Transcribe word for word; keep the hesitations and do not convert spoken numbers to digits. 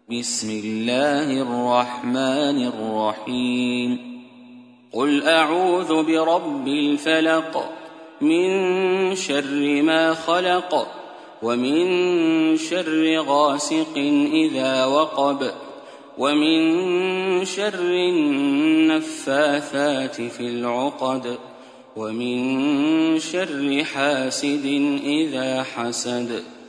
بسم الله الرحمن الرحيم قل أعوذ برب الفلق من شر ما خلق ومن شر غاسق إذا وقب ومن شر النفاثات في العقد ومن شر حاسد إذا حسد.